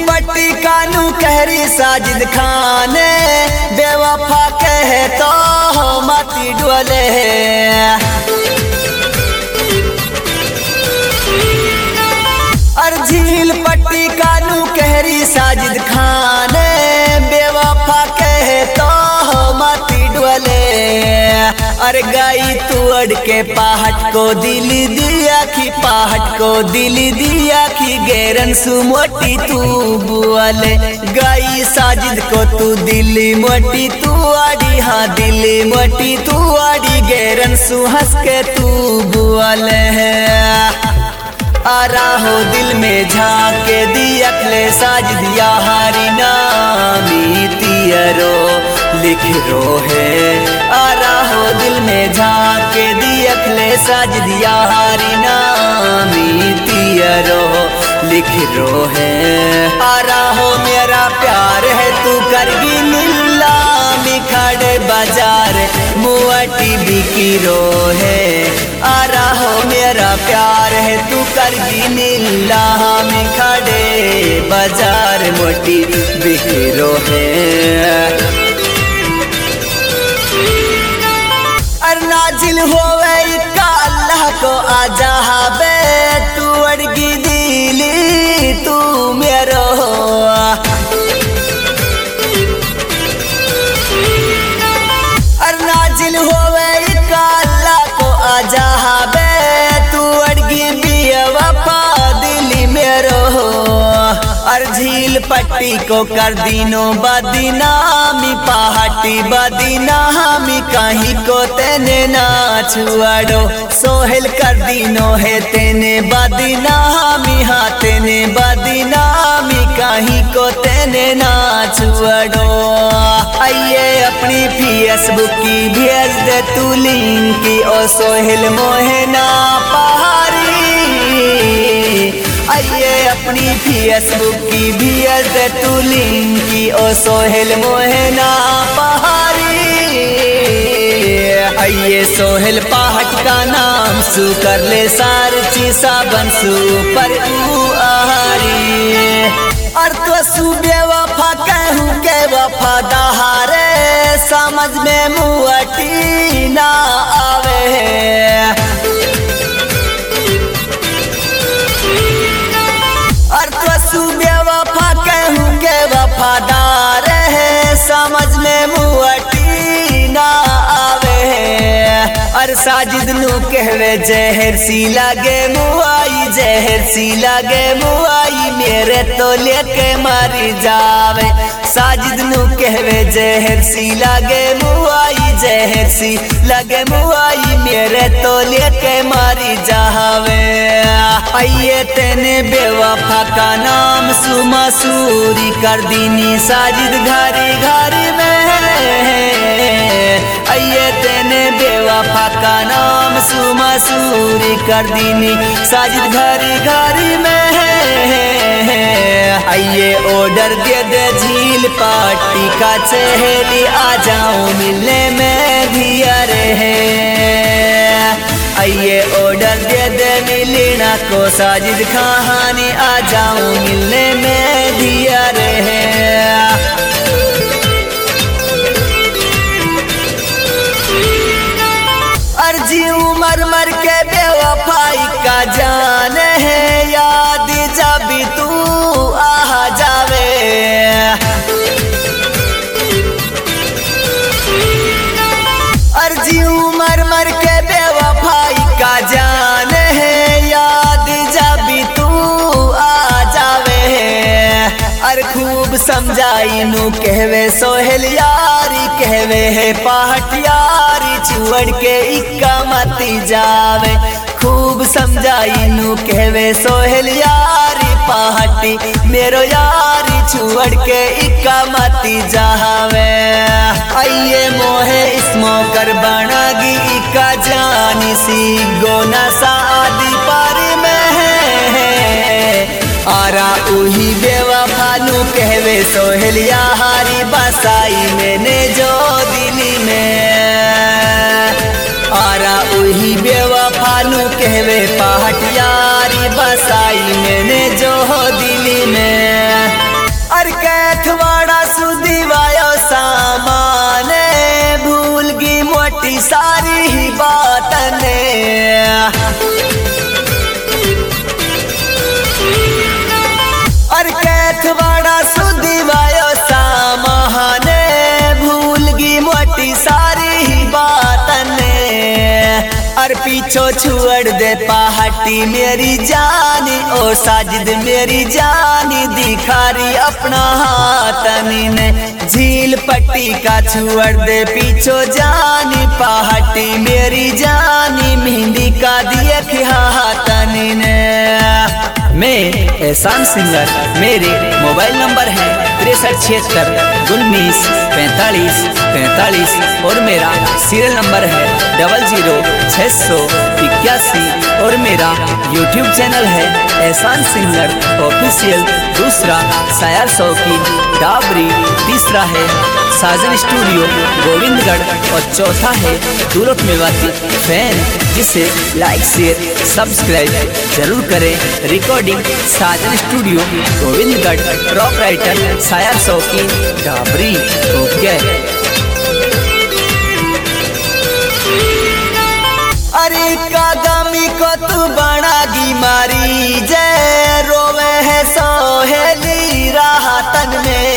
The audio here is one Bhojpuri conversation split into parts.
पट्टी कानू कहरी साजिद खान बेवफा कहे तो माटी डोले और झील पट्टी कानू कहरी साजिद खान बेवफा कहे तो माटी डोले। अरे गाई तू अड़ के पहाड़ को दिल दिया कि पहाड़ को दिल दिया कि गैरन सु मोटी तू बुआले। गाई साजिद को तू दिल्ली मोटी तू आड़ी हाँ दिल्ली मोटी तू आड़ी गैरन सु हंस के तू बुआले आरा हो दिल में झांके दियखले साजिद यारी नामी तियरो लिख रो है। आरा हो दिल में झांके दियखले साजिद यारी नामी तियरो लिख रो है। आरा हो मेरा प्यार है तू करगी नीलामी खड़े बाजार मुआटी बिकी रो है। आरा हो मेरा प्यार है तू करगी नीलामी खड़े बाजार मोटी बिकी रो है। नाजिल होवे का अल्लाह को आजाबे तू अड़गी दिली तू मेरो और नाजिल होवे का अल्लाह को आजाबे तू अड़गी बेवफा दिली मेरो और झील पट्टी को कर दीनो बदनामी पहाटी बदनामी कहीं को तेने ना छुआड़ो सोहेल कर दीनो है तेने बदनामी हाँ तेने बदनामी कहीं को तेने ना छुआड़ो। आइए अपनी फेसबुक की भेज दे तू लिंक की ओ सोहेल मोहे ना पहाड़ी। आइए अपनी फेसबुक की भेज दे तू लिंक की ओ सोहेल मोहे ना पहाड़ी। आइए सोहेल पहाड़ का नाम सु कर ले सार चीसा बनसु पर आहारी। और तो सु बेवफा कहूँ के वफादारे समझ में मुआटी ना आवे। और तो सु बेवफा कहूँ के वफादार है समझ में मुआटी ना आवे। और साजिद नू कहवे जहर सी लागे मुआई जहर सी लागे मुआई मेरे तो लेके मारी जावे। साजिद नू कहवे जहर सी लागे मुआई जहर सी लागे मुआई मेरे तो लेके मारी जावे। आइए तेने बेवफा का नाम सुमसूरी कर दीनी साजिद घरी घरी में। आइए तेने बेवफा का नाम सुमसूरी कर दीनी साजिद घरी घरी में। आइए ऑर्डर दे दे झील पार्टी का चहेली आ जाऊं मिलने में भी रहे। आइए ऑर्डर दे दे मिलना को साजिद कहानी आ जाऊं मिलने में भी रहे। अर्जी उमर मर के बेवफाई का जान है याद जब तू आ जावे। अर्जी उमर मर के बेवफाई का जान है याद जब तू आ जावे। और खूब समझाई नू कहवे सोहेल यारी कहवे है पहाड़ यारी छुअड़ के इक्का मती जावे। खूब समझाई नू कहवे सोहेल यारी पहाटी मेरो यारी छुअड़ के इक्का मती जावे। आइए मोहे इस मौकर बनागी इक्का जानी सी गोना सादी पारी में है। आरा उही बेवफा नू कहवे सोहेल यारी बसाई मैंने जो दिली में। आरा उही बेवफा नू कहवे पहाड़ यारी बसाई मैंने जो दिली में। अरे कैथवाड़ा सुधी वायो सामान भूल गई मोटी सारी ही बात ने। अरे कैथवाड़ा सुधी वायो सामान भूल गई मोटी सारी ही बात ने। अरे पीछो छुड़ दे पहाटी मेरी जानी ओ साजिद मेरी जानी दिखारी अपना हाथनी ने। झील पट्टी का छुड़ दे पीछो जानी पहाटी मेरी जानी मेहंदी का दिए हाथनी ने। मैं एहसान सिंगर, मेरे मोबाइल नंबर है 6376 19 45 45 और मेरा सीरियल नंबर है 00681 और मेरा यूट्यूब चैनल है एहसान सिंगर ऑफिशियल। दूसरा सायर शौकीन डाबरी, तीसरा है साजन स्टूडियो गोविंदगढ़ और चौथा है दूरट मेवाती फैन, जिसे लाइक शेयर सब्सक्राइब जरूर करें। Recording Sajan studio Govindgarh, rock writer सायर शौकीन डाबरी। ओके। अरे कागमी को तू बनागी मारी जय रोवे है सोहेली राहतन में।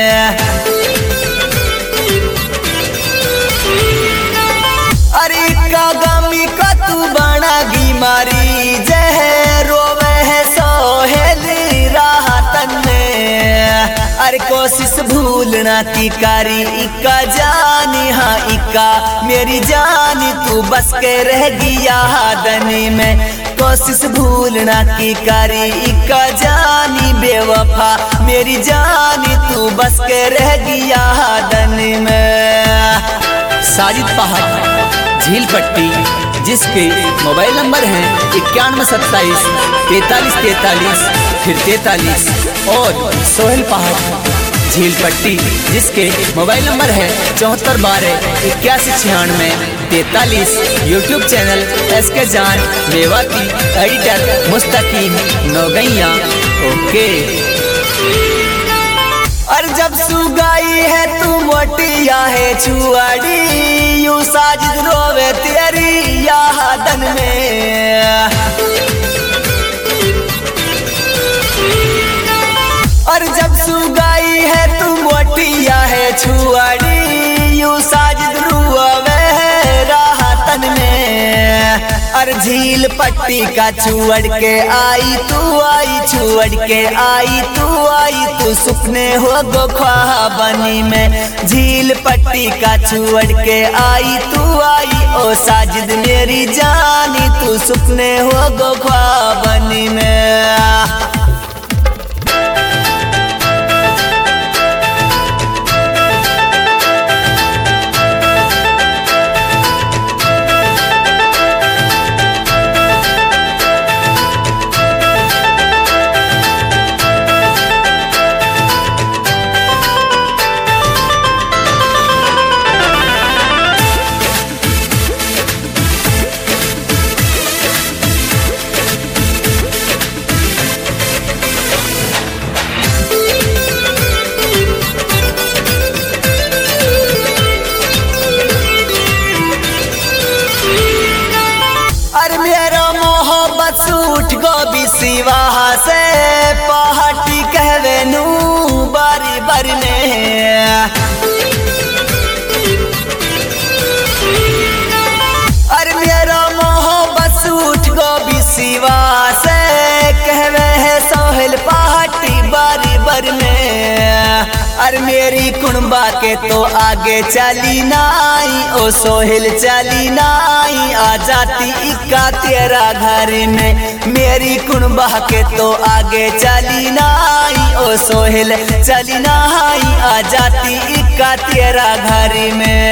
अरे कागमी को तू बनागी मारी जय रोवे है सोहेली राहतन में। अरे कोशिश भूलना की कारी इक्का जानी हाँ इक्का मेरी जानी तू बस के रह गया दनी में। कोशिश भूलना की कारी इक्का जानी बेवफा मेरी जानी तू बस के रह गया दनी में। साजिद पहाड़ झील पट्टी, जिसके मोबाइल नंबर है 9127 43 43 फिर 43 और सोहेल पहाड़ झील पट्टी, जिसके मोबाइल नंबर है 7412 8196 43। यूट्यूब चैनल SK जान मेवाती, एडिटर मुस्तकीम नौगैया। ओके। और जब सुगाई है तू मोटिया है छुआड़ी यूं साजिद रोवे तेरी यादन में। और जब सुगाई है तू मोटिया है छुआड़ी यूं साजिद रोवे राहतन में। और झील पट्टी का छुड़ के आई तू आई छुड़ के आई तू सुपने हो गो ख्वाबनी में। झील पट्टी का छुड़ के आई तू आई ओ साजिद मेरी जानी तू सुपने हो गो ख्वाबनी में। सूट गोबी सिवा से पहाटी कहवे नू बारी बारी ने। अरे मेरा मोहब्बत सूट गोबी सिवा से कहवे है सोहेल पहाटी बारी बारी में। अरे मेरी कुणबा के तो आगे चली नाई ओ सोहेल चली नाई आ जाती इक्का तेरा घर में। मेरी कुणबा के तो आगे चली नाई ओ सोहेल चली नाई आ जाती इक्का तेरा घर में।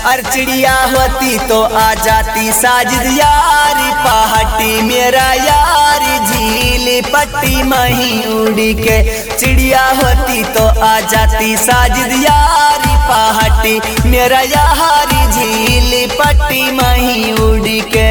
अरे चिड़िया होती तो आ जाती साजिद यारी पहाटी मेरा यारी झील पट्टी मही उड़ी के। चिड़िया होती तो आ जाती साजिद यारी पहाटी मेरा यारी झील पट्टी मही उड़ी के।